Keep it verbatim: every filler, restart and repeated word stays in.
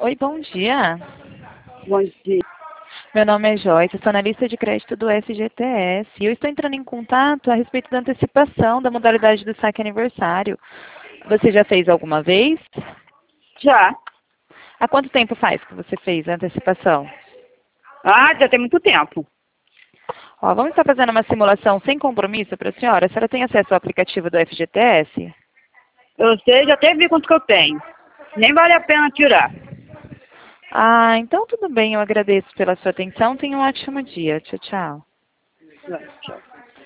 Oi, bom dia. Bom dia. Meu nome é Joyce, sou analista de crédito do F G T S e eu estou entrando em contato a respeito da antecipação da modalidade do saque aniversário. Você já fez alguma vez? Já. Há quanto tempo faz que você fez a antecipação? Ah, já tem muito tempo. Ó, vamos estar fazendo uma simulação sem compromisso para a senhora. A senhora tem acesso ao aplicativo do F G T S? Eu sei, já até vi quanto que eu tenho. Nem vale a pena tirar. Ah, então tudo bem, eu agradeço pela sua atenção. Tenha um ótimo dia. Tchau, tchau. Vai, tchau.